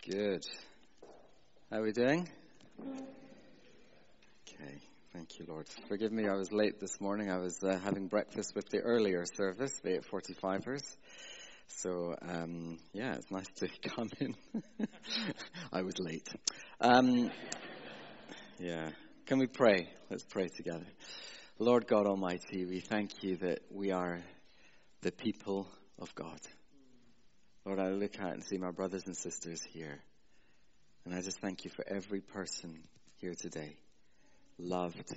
Good. How are we doing? Okay. Thank you, Lord. Forgive me, I was late this morning. I was having breakfast with the earlier service, the 8:45ers. So, it's nice to come in. I was late. Can we pray? Let's pray together. Lord God Almighty, we thank you that we are the people of God. Lord, I look out and see my brothers and sisters here. And I just thank you for every person here today. Loved,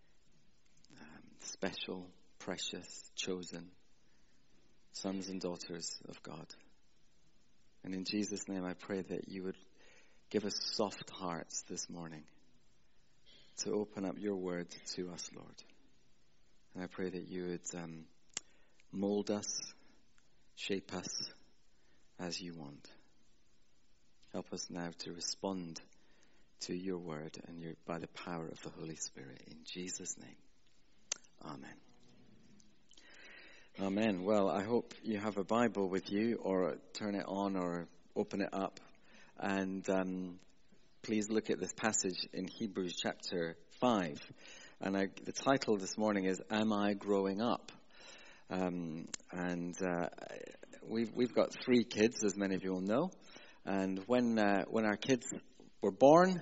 special, precious, chosen, sons and daughters of God. And in Jesus' name, I pray that you would give us soft hearts this morning to open up your word to us, Lord. And I pray that you would mold us, shape us as you want. Help us now to respond to your word and by the power of the Holy Spirit. In Jesus' name, amen. Amen. Well, I hope you have a Bible with you, or turn it on or open it up. And please look at this passage in Hebrews chapter 5. And the title this morning is, Am I Growing Up? We've got 3 kids, as many of you will know. And when our kids were born,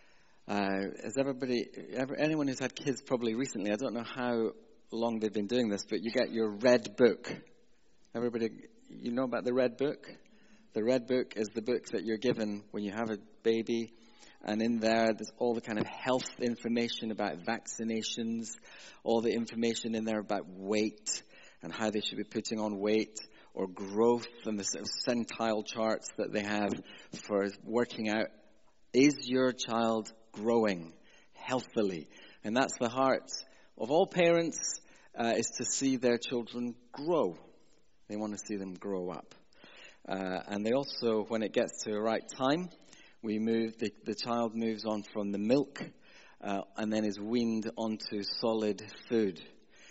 has anyone who's had kids probably recently, I don't know how long they've been doing this, but you get your red book. Everybody, you know about the red book? The red book is the book that you're given when you have a baby. And in there's all the kind of health information about vaccinations, all the information in there about weight and how they should be putting on weight, or growth, and the sort of centile charts that they have for working out. Is your child growing healthily? And that's the heart of all parents, is to see their children grow. They want to see them grow up. And they also, when it gets to the right time, the child moves on from the milk and then is weaned onto solid food.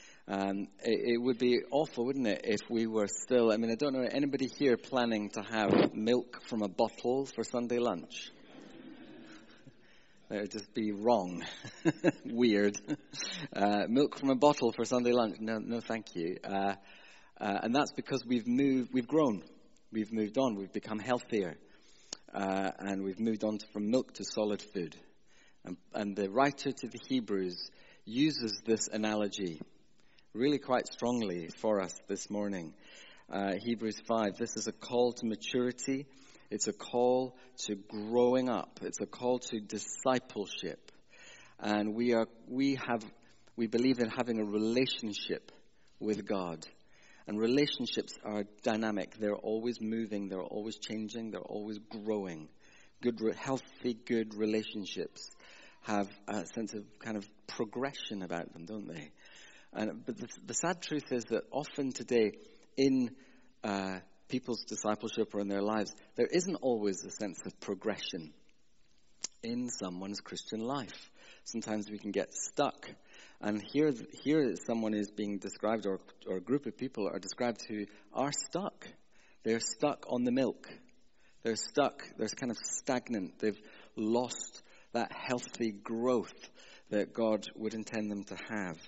It would be awful, wouldn't it, if we were still, I don't know, anybody here planning to have milk from a bottle for Sunday lunch? That would just be wrong. Weird. Milk from a bottle for Sunday lunch? No, thank you. And that's because we've grown. We've moved on. We've become healthier. And we've moved on from milk to solid food. And the writer to the Hebrews uses this analogy really quite strongly for us this morning. Hebrews 5, this is a call to maturity. It's a call to growing up. It's a call to discipleship. And we believe in having a relationship with God. And relationships are dynamic. They're always moving. They're always changing. They're always growing. Healthy, good relationships have a sense of kind of progression about them, don't they? But the sad truth is that often today in people's discipleship or in their lives, there isn't always a sense of progression in someone's Christian life. Sometimes we can get stuck. And here someone is being described, or a group of people are described who are stuck. They're stuck on the milk. They're stuck. They're kind of stagnant. They've lost that healthy growth that God would intend them to have.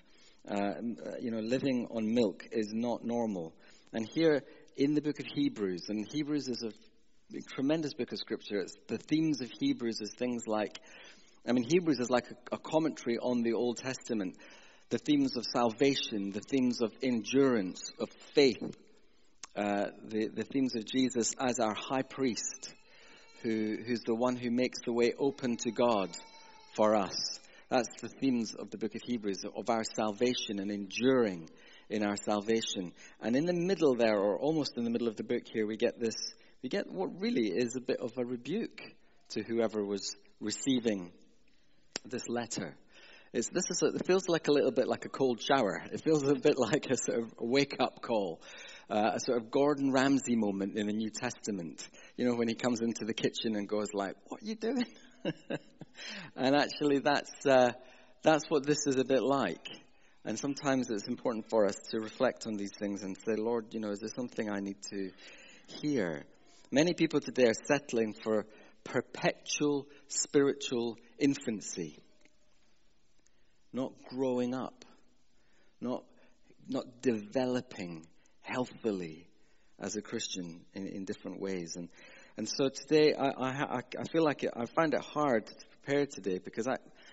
Living on milk is not normal. And here in the book of Hebrews, and Hebrews is a tremendous book of scripture. The themes of Hebrews is things like, Hebrews is like a commentary on the Old Testament. The themes of salvation, the themes of endurance, of faith, the themes of Jesus as our high priest, who's the one who makes the way open to God for us. That's the themes of the book of Hebrews, of our salvation and enduring in our salvation. And in the middle there, or almost in the middle of the book here, we get what really is a bit of a rebuke to whoever was receiving this letter. It feels like a little bit like a cold shower. It feels a bit like a sort of wake-up call, a sort of Gordon Ramsay moment in the New Testament. When he comes into the kitchen and goes like, "What are you doing?" And actually, that's what this is a bit like. And sometimes it's important for us to reflect on these things and say, Lord, is there something I need to hear? Many people today are settling for perpetual spiritual infancy. Not growing up. Not developing healthily as a Christian in different ways. And so today, I feel like I find it hard to prepare today because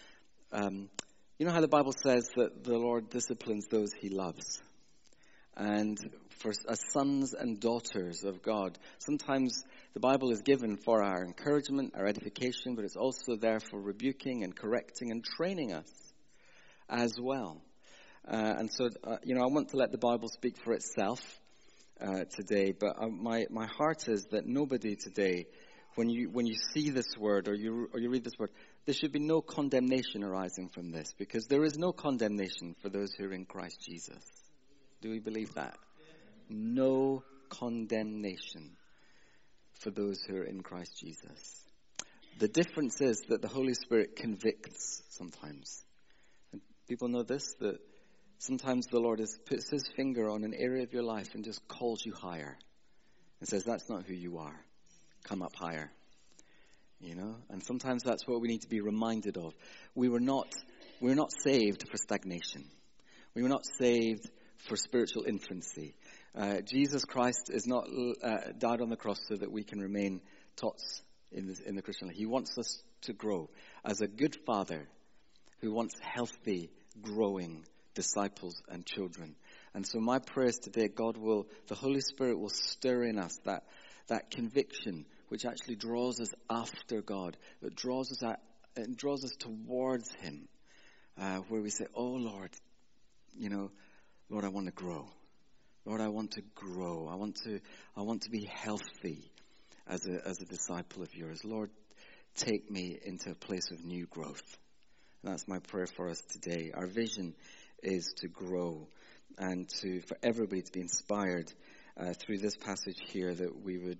you know how the Bible says that the Lord disciplines those he loves. And as sons and daughters of God, sometimes the Bible is given for our encouragement, our edification, but it's also there for rebuking and correcting and training us as well. And so, I want to let the Bible speak for itself today. But my heart is that nobody today, when you see this word or you read this word, there should be no condemnation arising from this, because there is no condemnation for those who are in Christ Jesus. Do we believe that? No condemnation for those who are in Christ Jesus. The difference is that the Holy Spirit convicts sometimes. And people know this, that sometimes the Lord puts his finger on an area of your life and just calls you higher and says, that's not who you are. Come up higher. And sometimes that's what we need to be reminded of. We're not saved for stagnation. We were not saved for spiritual infancy. Jesus Christ is not died on the cross so that we can remain tots in the Christian life. He wants us to grow as a good father who wants healthy, growing disciples and children. And so my prayer is today, the Holy Spirit will stir in us that conviction which actually draws us after God, that draws us out and draws us towards him, where we say, oh Lord, Lord, I want to grow. Lord, I want to grow. I want to be healthy as a disciple of yours. Lord, take me into a place of new growth. And that's my prayer for us today. Our vision is to grow and for everybody to be inspired through this passage here, that we would,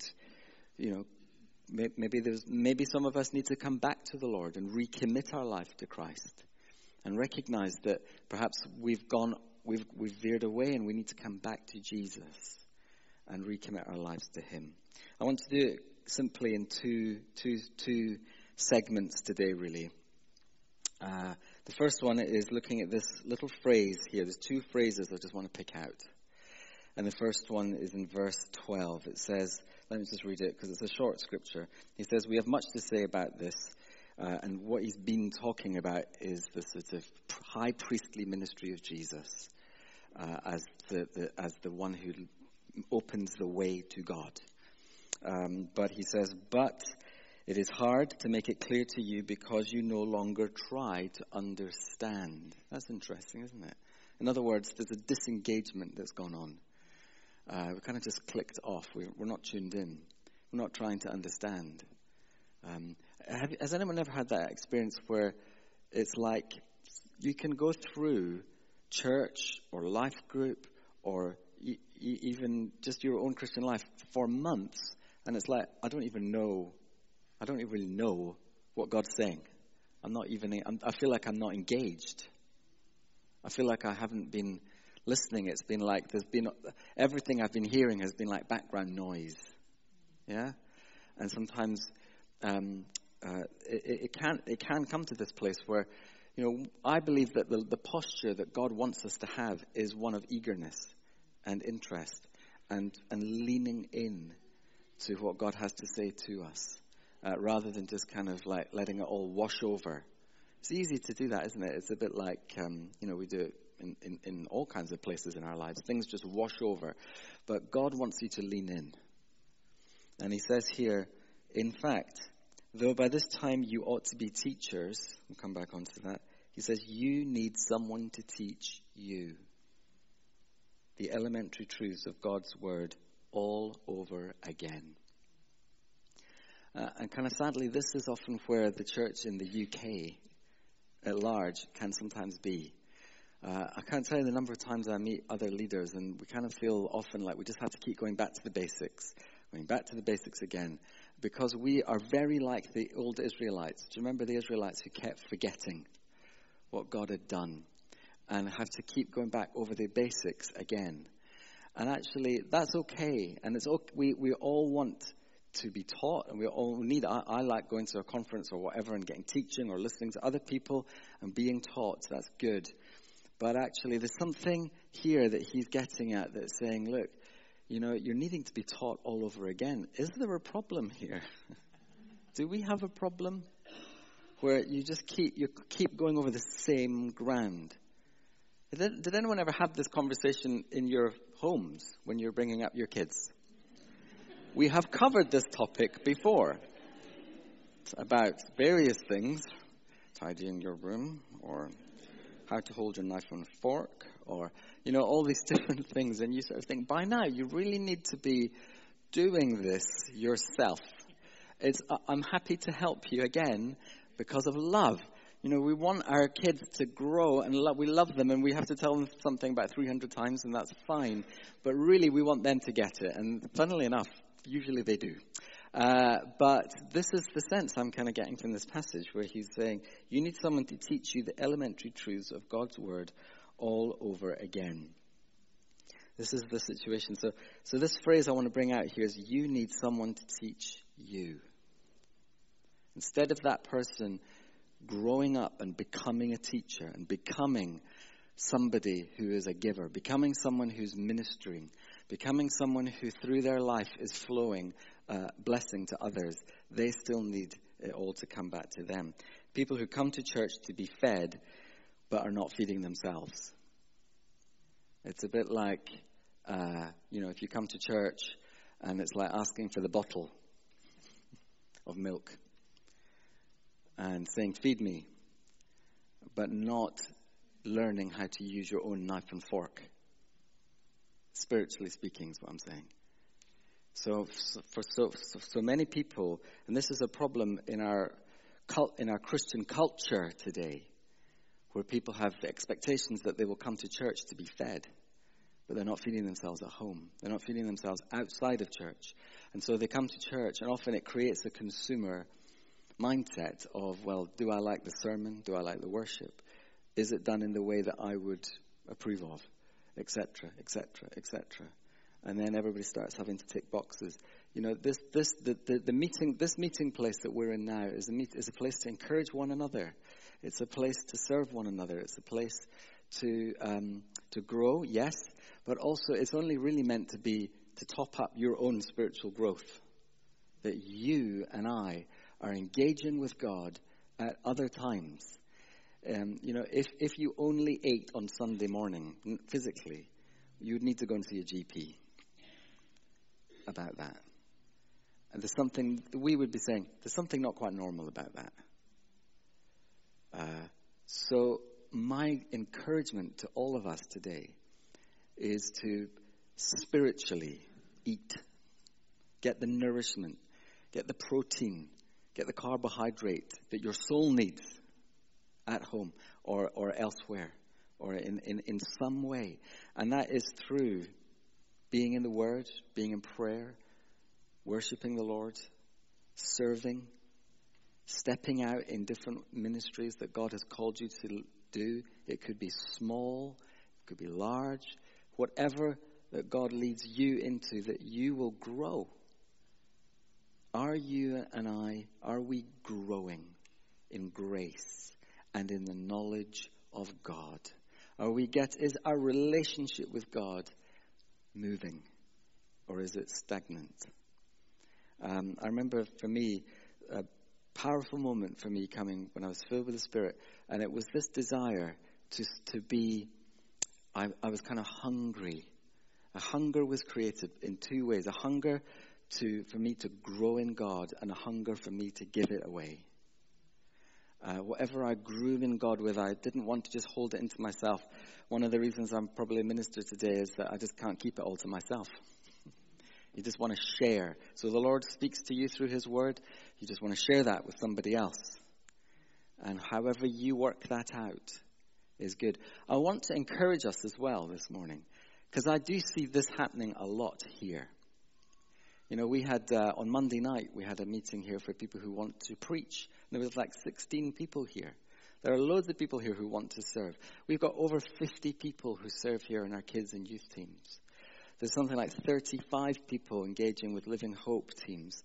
maybe some of us need to come back to the Lord and recommit our life to Christ and recognize that perhaps we've veered away and we need to come back to Jesus and recommit our lives to him. I want to do it simply in two segments today, really. The first one is looking at this little phrase here. There's two phrases I just want to pick out. And the first one is in verse 12. It says, let me just read it because it's a short scripture. He says, we have much to say about this. And what he's been talking about is the sort of high priestly ministry of Jesus as the one who opens the way to God. But he says, but it is hard to make it clear to you because you no longer try to understand. That's interesting, isn't it? In other words, there's a disengagement that's gone on. We kind of just clicked off. We're not tuned in. We're not trying to understand. Has anyone ever had that experience where it's like you can go through church or life group or even just your own Christian life for months, and it's like, I don't even really know what God's saying. I feel like I'm not engaged. I feel like I haven't been listening. It's been like everything I've been hearing has been like background noise. Yeah? And sometimes it can come to this place where, I believe that the posture that God wants us to have is one of eagerness and interest and leaning in to what God has to say to us. Rather than just kind of like letting it all wash over. It's easy to do that, isn't it? It's a bit like, we do it in all kinds of places in our lives. Things just wash over. But God wants you to lean in. And he says here, in fact, though by this time you ought to be teachers, we'll come back onto that, he says you need someone to teach you the elementary truths of God's word all over again. And kind of sadly, this is often where the church in the UK at large can sometimes be. I can't tell you the number of times I meet other leaders, and we kind of feel often like we just have to keep going back to the basics again, because we are very like the old Israelites. Do you remember the Israelites who kept forgetting what God had done and have to keep going back over the basics again? And actually, that's okay, and it's okay. We all want to be taught, and we all need. I like going to a conference or whatever and getting teaching or listening to other people and being taught. So that's good. But actually, there's something here that he's getting at that's saying, look, you're needing to be taught all over again. Is there a problem here? Do we have a problem where you just keep going over the same ground? Did anyone ever have this conversation in your homes when you're bringing up your kids? We have covered this topic before. It's about various things, tidying your room, or how to hold your knife and fork, or, all these different things. And you sort of think, by now, you really need to be doing this yourself. I'm happy to help you again because of love. We want our kids to grow, and we love them, and we have to tell them something about 300 times, and that's fine. But really, we want them to get it. And funnily enough, usually they do. But this is the sense I'm kind of getting from this passage, where he's saying, you need someone to teach you the elementary truths of God's word all over again. This is the situation. So this phrase I want to bring out here is, you need someone to teach you. Instead of that person growing up and becoming a teacher and becoming somebody who is a giver, becoming someone who's ministering, becoming someone who through their life is flowing blessing to others, they still need it all to come back to them. People who come to church to be fed but are not feeding themselves. It's a bit like, if you come to church and it's like asking for the bottle of milk and saying, feed me, but not learning how to use your own knife and fork. Spiritually speaking is what I'm saying. So for so many people, and this is a problem in our Christian culture today, where people have expectations that they will come to church to be fed, but they're not feeding themselves at home. They're not feeding themselves outside of church. And so they come to church, and often it creates a consumer mindset of, well, do I like the sermon? Do I like the worship? Is it done in the way that I would approve of? Etc., etc., etc. And then everybody starts having to tick boxes. The meeting place that we're in now is a place to encourage one another. It's a place to serve one another. It's a place to grow, yes, but also it's only really meant to be to top up your own spiritual growth. That you and I are engaging with God at other times. If you only ate on Sunday morning physically, you'd need to go and see a GP about that. And there's something, we would be saying, there's something not quite normal about that. So my encouragement to all of us today is to spiritually eat. Get the nourishment, get the protein, get the carbohydrate that your soul needs at home or elsewhere or in some way. And that is through being in the Word, being in prayer, worshiping the Lord, serving, stepping out in different ministries that God has called you to do. It could be small, it could be large, whatever that God leads you into, that you will grow. Are you and I, are we growing in grace and in the knowledge of God? Is our relationship with God moving, or is it stagnant? I remember for me, a powerful moment for me coming when I was filled with the Spirit, and it was this desire to be, I was kind of hungry. A hunger was created in two ways. A hunger for me to grow in God, and a hunger for me to give it away. Whatever I grew in God with, I didn't want to just hold it into myself. One of the reasons I'm probably a minister today is that I just can't keep it all to myself. You just want to share. So the Lord speaks to you through his word. You just want to share that with somebody else. And however you work that out is good. I want to encourage us as well this morning, because I do see this happening a lot here. We had, on Monday night, we had a meeting here for people who want to preach. And there was like 16 people here. There are loads of people here who want to serve. We've got over 50 people who serve here in our kids and youth teams. There's something like 35 people engaging with Living Hope teams.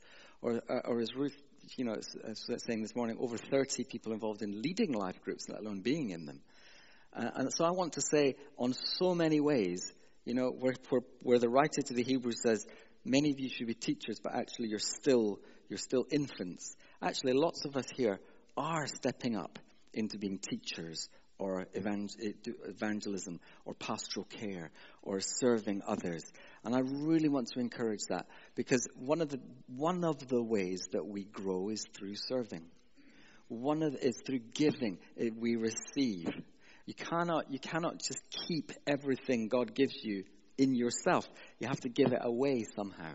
Or as Ruth, saying this morning, over 30 people involved in leading life groups, let alone being in them. And so I want to say, on so many ways, where the writer to the Hebrews says, many of you should be teachers, but actually you're still infants. Actually, lots of us here are stepping up into being teachers, or evangelism, or pastoral care, or serving others. And I really want to encourage that, because one of the ways that we grow is through serving. Is through giving. We receive. You cannot just keep everything God gives you in yourself. You have to give it away somehow.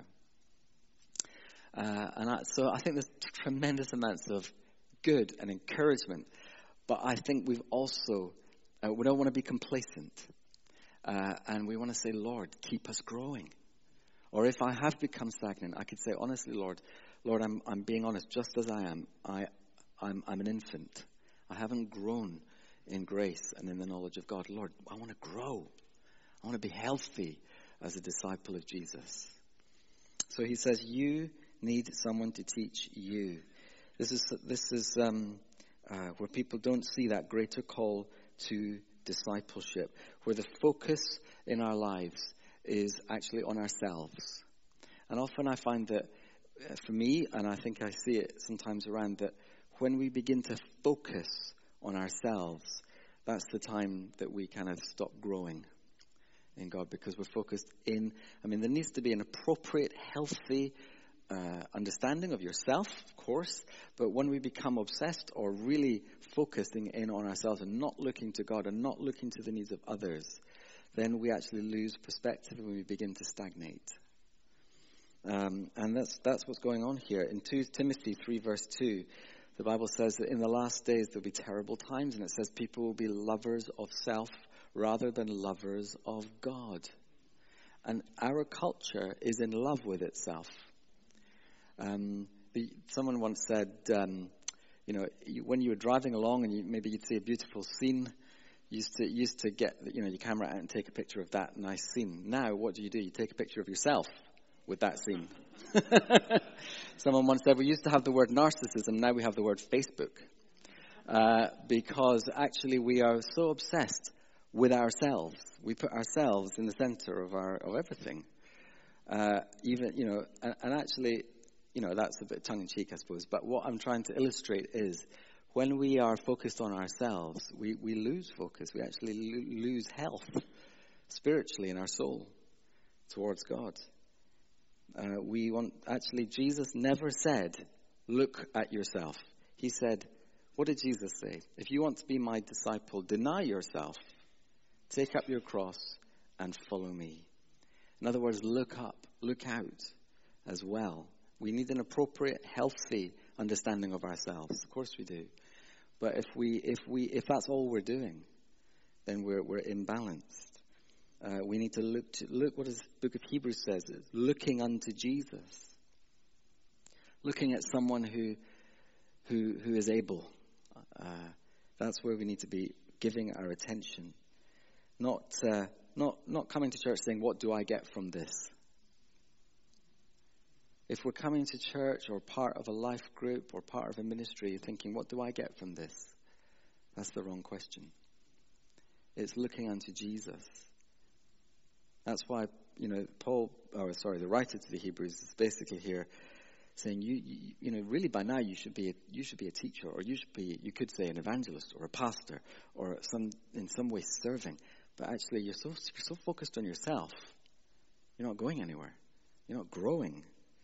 So I think there's tremendous amounts of good and encouragement. But I think we've also, we don't want to be complacent. And we want to say, Lord, keep us growing. Or if I have become stagnant, I could say, honestly, Lord, I'm being honest, just as I am. I'm an infant. I haven't grown in grace and in the knowledge of God. Lord, I want to grow. I want to be healthy as a disciple of Jesus. So he says, you need someone to teach you. This is where people don't see that greater call to discipleship, where the focus in our lives is actually on ourselves. And often I find that, for me, and I think I see it sometimes around, that when we begin to focus on ourselves, that's the time that we kind of stop growing in God, because we're focused in, there needs to be an appropriate, healthy understanding of yourself, of course, but when we become obsessed or really focusing in on ourselves and not looking to God and not looking to the needs of others, then we actually lose perspective and we begin to stagnate. And that's what's going on here. In 2 Timothy 3 verse 2, the Bible says that in the last days there'll be terrible times, and it says people will be lovers of self rather than lovers of God. And our culture is in love with itself. Someone once said, when you were driving along and maybe you'd see a beautiful scene, you used to get your camera out and take a picture of that nice scene. Now, what do? You take a picture of yourself with that scene. Someone once said, we used to have the word narcissism, now we have the word Facebook. Because actually we are so obsessed with ourselves. We put ourselves in the center of everything. And actually, that's a bit tongue-in-cheek, I suppose. But what I'm trying to illustrate is when we are focused on ourselves, we lose focus. We actually lose health spiritually in our soul towards God. Jesus never said, look at yourself. He said, what did Jesus say? If you want to be my disciple, deny yourself, take up your cross, and follow me. In other words, look up, look out as well. We need an appropriate, healthy understanding of ourselves. Of course we do. But if that's all we're doing, then we're imbalanced. We need to look what the book of Hebrews says, looking unto Jesus. Looking at someone who is able. That's where we need to be giving our attention. Not coming to church saying, what do I get from this? If we're coming to church or part of a life group or part of a ministry thinking, what do I get from this? That's the wrong question. It's looking unto Jesus. That's why, the writer to the Hebrews is basically here saying, really by now you should be a teacher, or you could say an evangelist or a pastor, or in some way serving. But actually you're so focused on yourself, you're not going anywhere. You're not growing.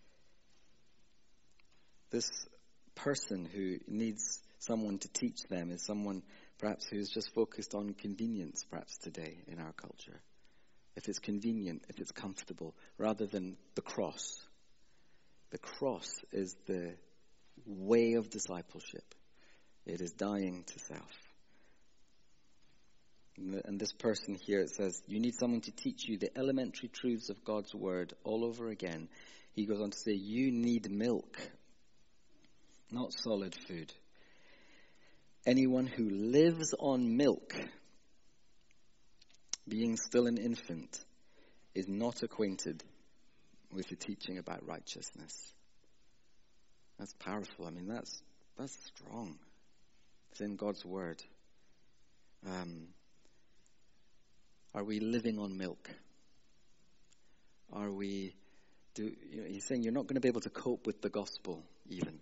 This person who needs someone to teach them is someone perhaps who's just focused on convenience perhaps today in our culture. If it's convenient, if it's comfortable, rather than the cross. The cross is the way of discipleship. It is dying to self. And this person here, it says, you need someone to teach you the elementary truths of God's word all over again. He goes on to say, you need milk, not solid food. Anyone who lives on milk, being still an infant, is not acquainted with the teaching about righteousness. That's powerful. I mean, that's strong. It's in God's word. Are we living on milk? He's saying you're not going to be able to cope with the gospel even.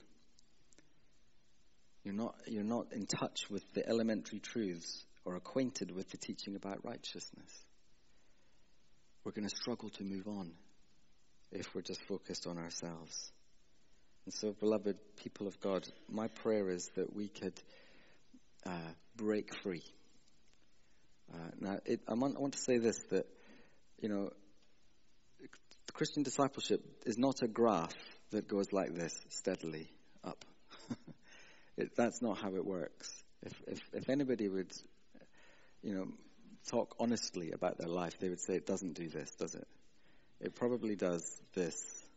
You're not in touch with the elementary truths or acquainted with the teaching about righteousness. We're going to struggle to move on if we're just focused on ourselves. And so, beloved people of God, my prayer is that we could break free. I want to say this, that, Christian discipleship is not a graph that goes like this, steadily up. That's not how it works. If anybody would, talk honestly about their life, they would say it doesn't do this, does it? It probably does this.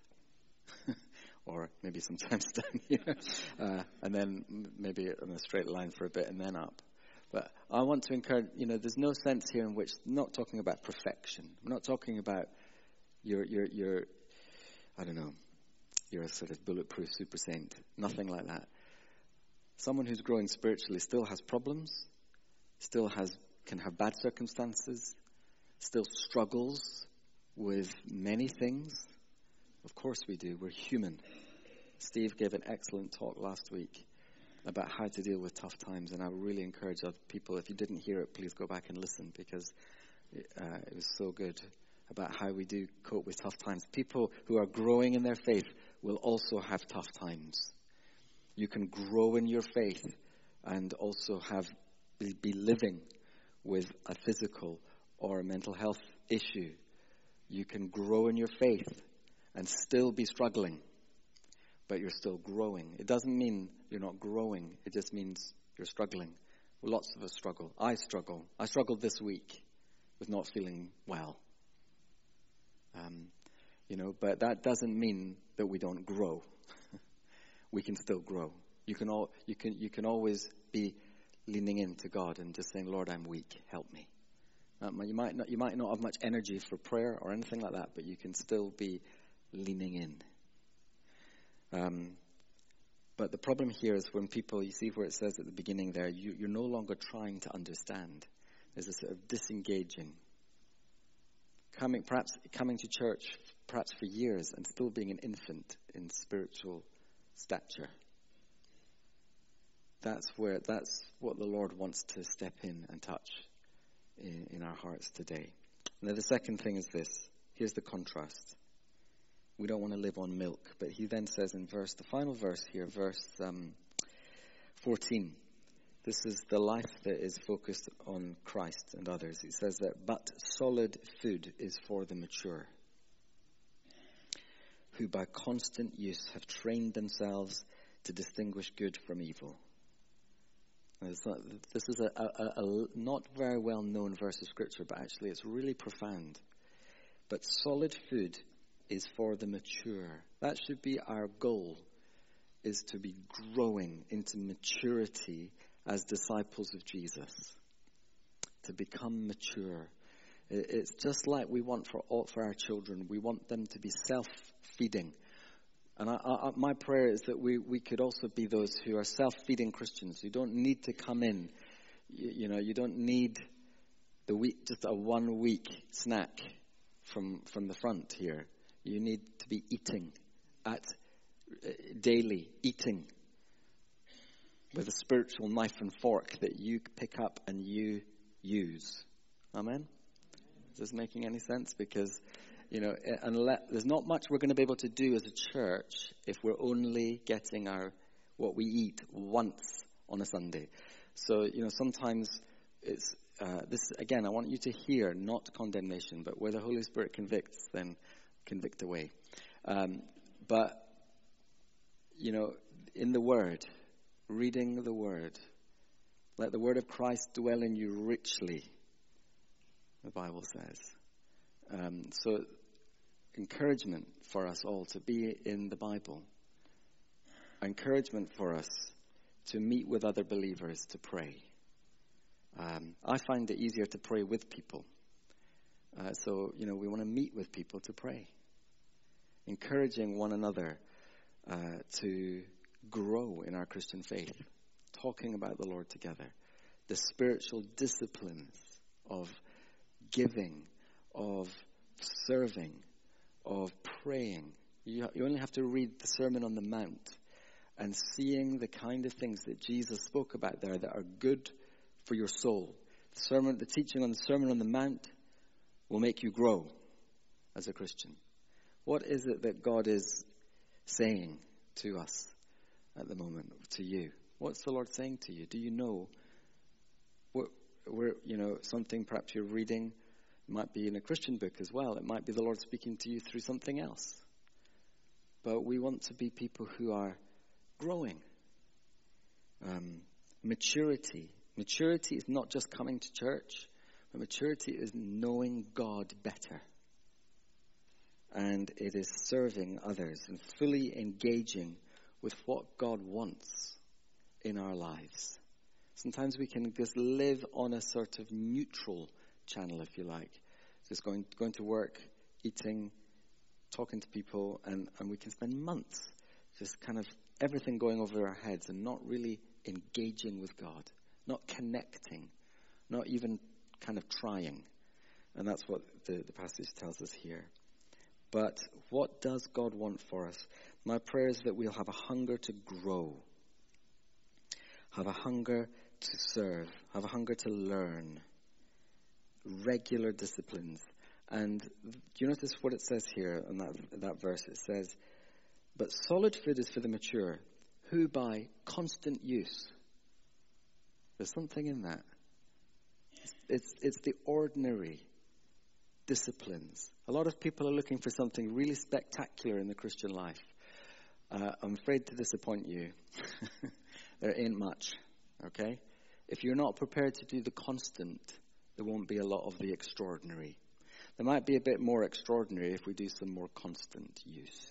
Or maybe sometimes down here. And then maybe on a straight line for a bit and then up. But I want to encourage, there's no sense here in which, I'm not talking about perfection. I'm not talking about you're a sort of bulletproof super saint. Nothing like that. Someone who's growing spiritually still has problems, can have bad circumstances, still struggles with many things. Of course we do. We're human. Steve gave an excellent talk last week about how to deal with tough times, and I really encourage other people, if you didn't hear it, please go back and listen, because it was so good about how we do cope with tough times. People who are growing in their faith will also have tough times. You can grow in your faith and also be living with a physical or a mental health issue. You can grow in your faith and still be struggling, but you're still growing. It doesn't mean you're not growing. It just means you're struggling. Well, lots of us struggle. I struggle. I struggled this week with not feeling well. But that doesn't mean that we don't grow. We can still grow. You can always be leaning into God and just saying, Lord, I'm weak. Help me. You might not have much energy for prayer or anything like that, but you can still be leaning in. But the problem here is when people, you see where it says at the beginning there, you're no longer trying to understand. There's a sort of disengaging. Coming to church perhaps for years and still being an infant in spiritual stature. That's what the Lord wants to step in and touch in our hearts today. Now the second thing is this. Here's the contrast. We don't want to live on milk, but he then says in the final verse here, verse 14. This is the life that is focused on Christ and others. It says that, but solid food is for the mature, who by constant use have trained themselves to distinguish good from evil. This is a not very well known verse of Scripture, but actually it's really profound. But solid food is for the mature. That should be our goal, is to be growing into maturity as disciples of Jesus, to become mature. It's just like we want for our children. We want them to be self-feeding. And my prayer is that we could also be those who are self-feeding Christians. You don't need to come in. You don't need just a 1 week snack from the front here. You need to be eating daily, eating with a spiritual knife and fork that you pick up and you use. Amen? Is this making any sense? Because, unless there's not much we're going to be able to do as a church if we're only getting what we eat once on a Sunday. So, sometimes it's, this, again, I want you to hear, not condemnation, but where the Holy Spirit convicts, then convict away. But, in the Word, reading the Word, let the Word of Christ dwell in you richly, the Bible says. So, encouragement for us all to be in the Bible. Encouragement for us to meet with other believers to pray. I find it easier to pray with people. So, we want to meet with people to pray. Encouraging one another to grow in our Christian faith, talking about the Lord together. The spiritual disciplines of giving, of serving, of praying. You only have to read the Sermon on the Mount and seeing the kind of things that Jesus spoke about there that are good for your soul. The teaching on the Sermon on the Mount will make you grow as a Christian. What is it that God is saying to us at the moment, to you? What's the Lord saying to you? Do you know something perhaps you're reading? It might be in a Christian book as well. It might be the Lord speaking to you through something else. But we want to be people who are growing. Maturity. Maturity is not just coming to church, but maturity is knowing God better. And it is serving others and fully engaging with what God wants in our lives. Sometimes we can just live on a sort of neutral channel, if you like. Just going to work, eating, talking to people, and we can spend months just kind of everything going over our heads and not really engaging with God, not connecting, not even kind of trying. And that's what the passage tells us here. But what does God want for us? My prayer is that we'll have a hunger to grow, have a hunger to serve, have a hunger to learn, regular disciplines. And do you notice what it says here in that verse? It says, but solid food is for the mature, who by constant use. There's something in that. It's the ordinary disciplines. A lot of people are looking for something really spectacular in the Christian life. I'm afraid to disappoint you. There ain't much, okay? If you're not prepared to do the constant, there won't be a lot of the extraordinary. There might be a bit more extraordinary if we do some more constant use.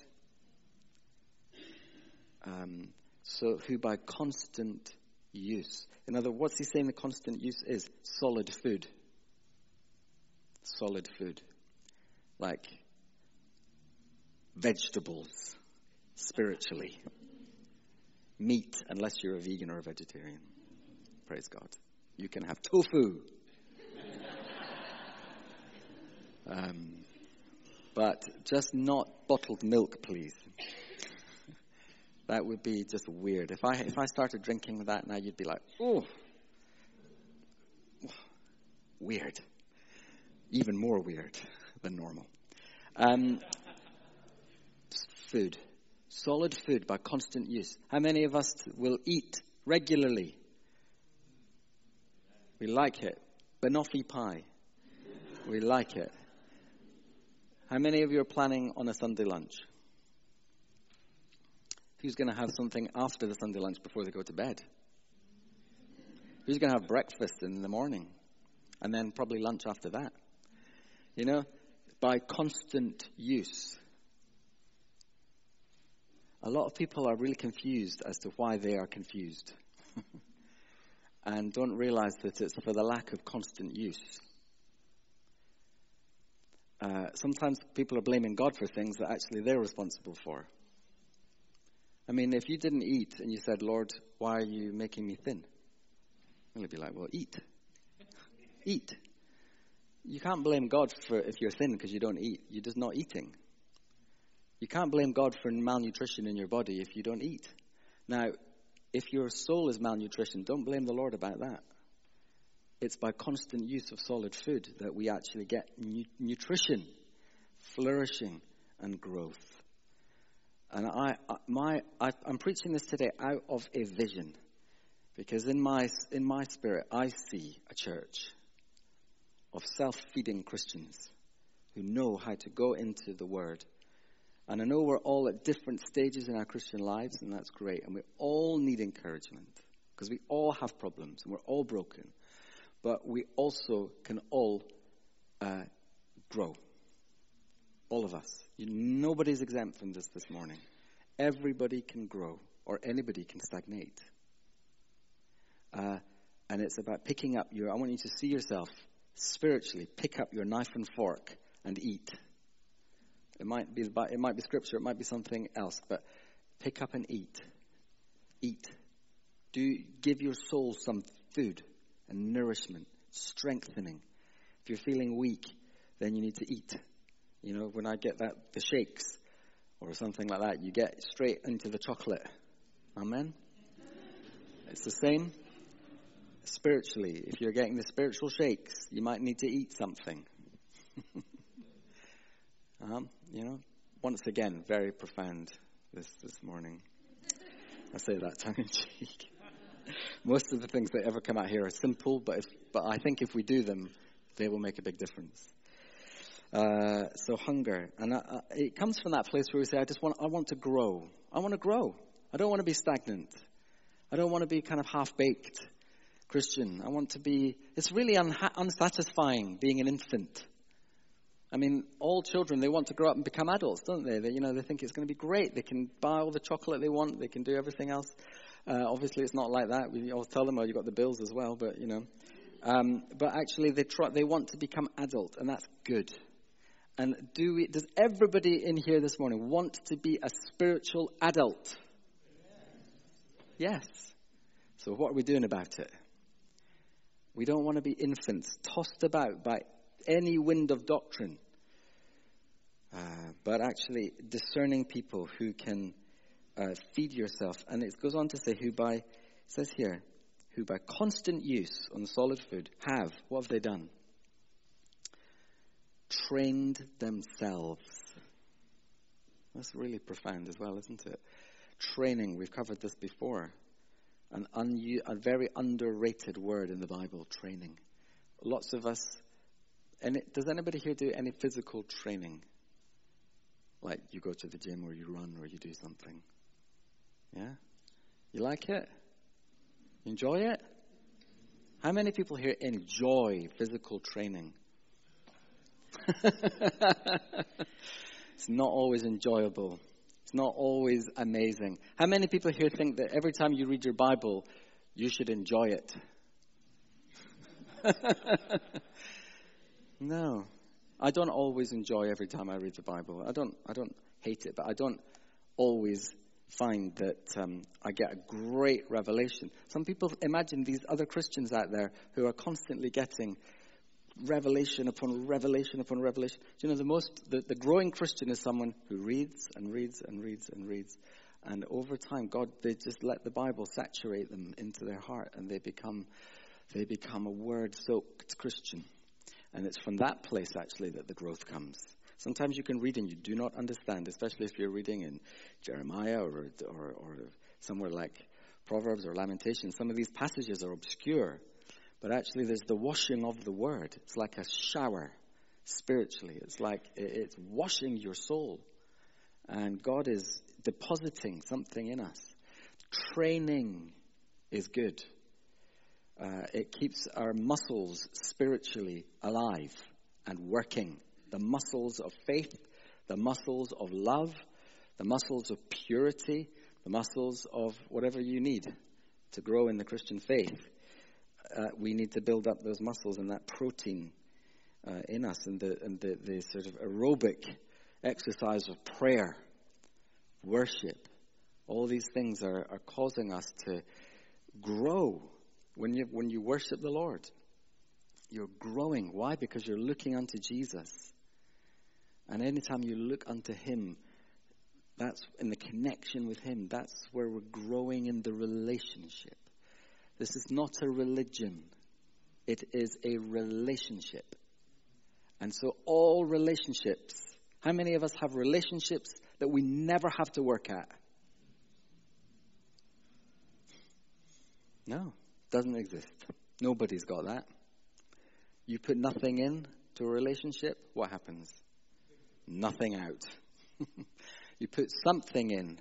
So who by constant use. In other words, what's he saying the constant use is? Solid food. Solid food. Like vegetables, spiritually. Meat, unless you're a vegan or a vegetarian. Praise God. You can have tofu. But just not bottled milk, please. That would be just weird. If I started drinking that now, you'd be like, oh, weird. Even more weird than normal. Food. Solid food by constant use. How many of us will eat regularly? We like it. Banoffee pie. We like it. How many of you are planning on a Sunday lunch? Who's going to have something after the Sunday lunch before they go to bed? Who's going to have breakfast in the morning? And then probably lunch after that? You know, by constant use. A lot of people are really confused as to why they are confused. And don't realize that it's for the lack of constant use. Sometimes people are blaming God for things that actually they're responsible for. I mean, if you didn't eat and you said, Lord, why are you making me thin? He'll be like, well, eat. Eat. You can't blame God for if you're thin because you don't eat. You're just not eating. You can't blame God for malnutrition in your body if you don't eat. Now, if your soul is malnutrition, don't blame the Lord about that. It's by constant use of solid food that we actually get nutrition, flourishing, and growth. And I'm preaching this today out of a vision, because in my spirit I see a church of self-feeding Christians who know how to go into the Word. And I know we're all at different stages in our Christian lives, and that's great. And we all need encouragement, because we all have problems, and we're all broken. But we also can all grow. All of us. Nobody's exempt from this morning. Everybody can grow, or anybody can stagnate. And it's about picking up I want you to see yourself spiritually, pick up your knife and fork and eat. It might be scripture, it might be something else, but pick up and eat. Eat. Give your soul some food and nourishment, strengthening. If you're feeling weak, then you need to eat. You know, when I get the shakes or something like that, you get straight into the chocolate. Amen? It's the same spiritually. If you're getting the spiritual shakes, you might need to eat something. You know, once again, very profound this morning. I say that tongue in cheek. Most of the things that ever come out here are simple, but I think if we do them, they will make a big difference. So hunger, and it comes from that place where we say, I want to grow. I want to grow. I don't want to be stagnant. I don't want to be kind of half-baked Christian. I want to be. It's really unsatisfying being an infant. I mean, all children, they want to grow up and become adults, don't they? They think it's going to be great. They can buy all the chocolate they want. They can do everything else. Obviously, it's not like that. We always tell them, you've got the bills as well, but, you know. But actually, they want to become adult, and that's good. And does everybody in here this morning want to be a spiritual adult? Yes. So what are we doing about it? We don't want to be infants tossed about by any wind of doctrine, but actually discerning people who can feed yourself. And it goes on to say, who by constant use on solid food what have they done? Trained themselves. That's really profound as well, isn't it? Training, we've covered this before. A very underrated word in the Bible, training. Lots of us. Does anybody here do any physical training? Like you go to the gym or you run or you do something? Yeah? You like it? You enjoy it? How many people here enjoy physical training? It's not always enjoyable. It's not always amazing. How many people here think that every time you read your Bible, you should enjoy it? No. I don't always enjoy every time I read the Bible. I don't hate it, but I don't always find that I get a great revelation. Some people imagine these other Christians out there who are constantly getting revelation upon revelation upon revelation. Do you know the growing Christian is someone who reads and reads and reads and reads, and over time, they just let the Bible saturate them into their heart, and they become a word-soaked Christian. And it's from that place, actually, that the growth comes. Sometimes you can read and you do not understand, especially if you're reading in Jeremiah or somewhere like Proverbs or Lamentations. Some of these passages are obscure, but actually there's the washing of the word. It's like a shower spiritually. It's like it's washing your soul. And God is depositing something in us. Training is good. It keeps our muscles spiritually alive and working. The muscles of faith, the muscles of love, the muscles of purity, the muscles of whatever you need to grow in the Christian faith. We need to build up those muscles and that protein in us, and the sort of aerobic exercise of prayer, worship. All these things are causing us to grow. When you worship the Lord, you're growing. Why? Because you're looking unto Jesus. And anytime you look unto him, that's in the connection with him. That's where we're growing in the relationship. This is not a religion. It is a relationship. And so all relationships, how many of us have relationships that we never have to work at? No, doesn't exist. Nobody's got that. You put nothing in to a relationship, what happens? Nothing out. You put something in.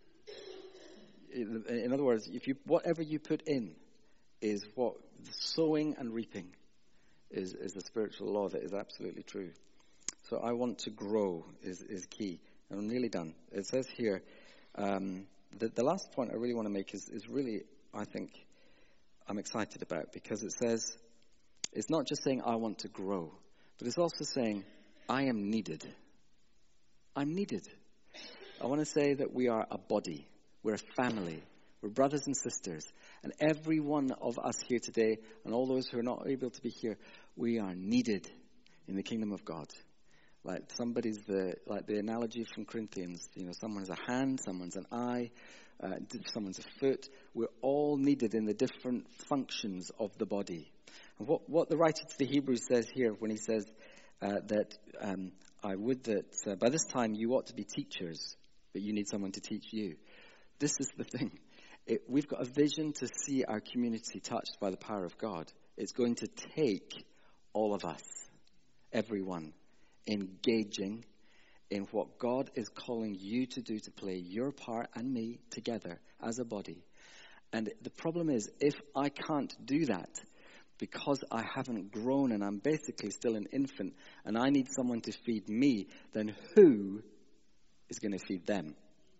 In other words, whatever you put in is what sowing and reaping is a spiritual law that is absolutely true. So I want to grow is key. And I'm nearly done. It says here, the last point I really want to make is really, I think, I'm excited about, because it says, it's not just saying I want to grow, but it's also saying I am needed. I'm needed. I want to say that we are a body. We're a family. We're brothers and sisters. And every one of us here today, and all those who are not able to be here, we are needed in the kingdom of God. Like the analogy from Corinthians, someone's a hand, someone's an eye, someone's a foot. We're all needed in the different functions of the body. And what the writer to the Hebrews says here when he says that I would that by this time you ought to be teachers, but you need someone to teach you. This is the thing. We've got a vision to see our community touched by the power of God. It's going to take all of us, everyone, engaging in what God is calling you to do, to play your part and me together as a body. And the problem is, if I can't do that because I haven't grown and I'm basically still an infant and I need someone to feed me, then who is going to feed them?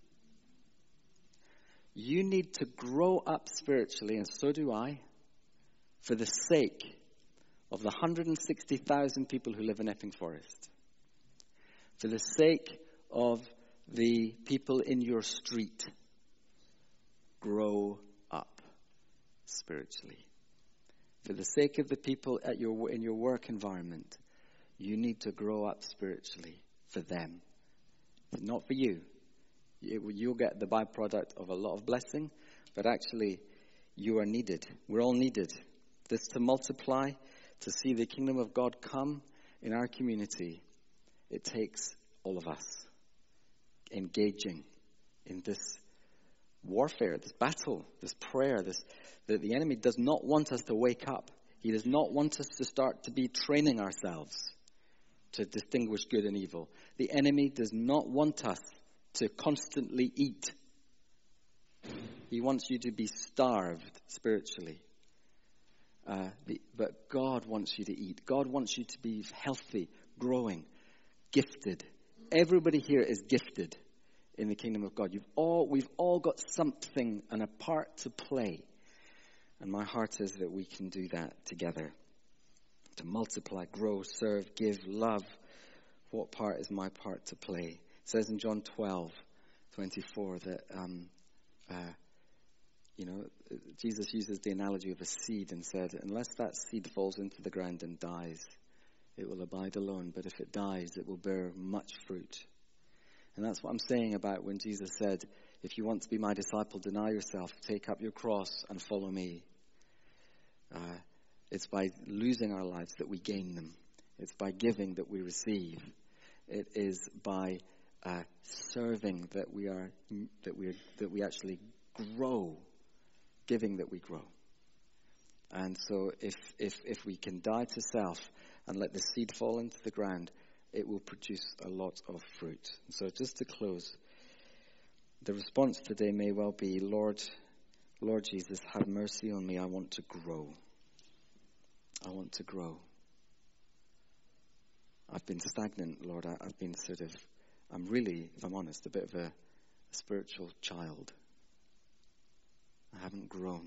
You need to grow up spiritually, and so do I, for the sake of the 160,000 people who live in Epping Forest, for the sake of the people in your street. Grow up spiritually. For the sake of the people in your work environment, you need to grow up spiritually for them, not for you. You'll get the byproduct of a lot of blessing, but actually you are needed. We're all needed. This to multiply, to see the kingdom of God come in our community. It takes all of us engaging in this warfare, this battle, this prayer. The enemy does not want us to wake up. He does not want us to start to be training ourselves to distinguish good and evil. The enemy does not want us to constantly eat. He wants you to be starved spiritually. But God wants you to eat. God wants you to be healthy, growing, gifted. Everybody here is gifted in the kingdom of God. We've all got something and a part to play. And my heart is that we can do that together. To multiply, grow, serve, give, love. What part is my part to play? It says in John 12:24 that, Jesus uses the analogy of a seed and said, unless that seed falls into the ground and dies, it will abide alone. But if it dies, it will bear much fruit. And that's what I'm saying about when Jesus said, if you want to be my disciple, deny yourself, take up your cross and follow me. It's by losing our lives that we gain them. It's by giving that we receive. It is by serving that we actually grow, giving that we grow. And so if we can die to self and let the seed fall into the ground, it will produce a lot of fruit. So just to close, the response today may well be, Lord Jesus, have mercy on me. I want to grow. I want to grow. I've been stagnant, Lord. I've been I'm really, if I'm honest, a bit of a spiritual child. I haven't grown.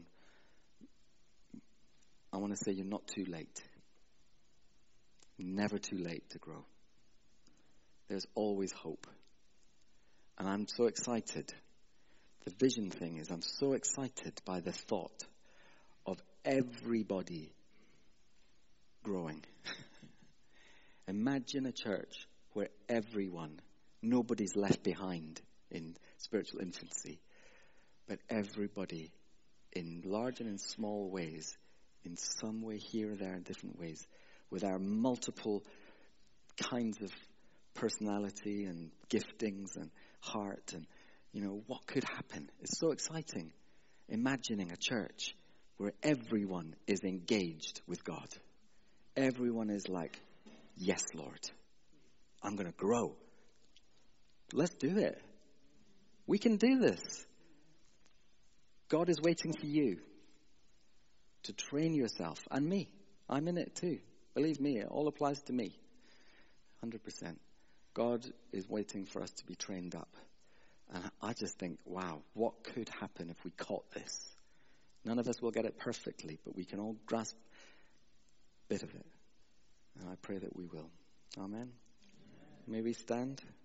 I want to say you're not too late. Never too late to grow. There's always hope. And I'm so excited. The vision thing is I'm so excited by the thought of everybody growing. Imagine a church where nobody's left behind in spiritual infancy, but everybody in large and in small ways, in some way here or there in different ways, with our multiple kinds of personality and giftings and heart and, what could happen. It's so exciting imagining a church where everyone is engaged with God. Everyone is like, yes, Lord, I'm going to grow. Let's do it. We can do this. God is waiting for you to train yourself, and me. I'm in it too. Believe me, it all applies to me. 100%. God is waiting for us to be trained up. And I just think, wow, what could happen if we caught this? None of us will get it perfectly, but we can all grasp a bit of it. And I pray that we will. Amen. May we stand?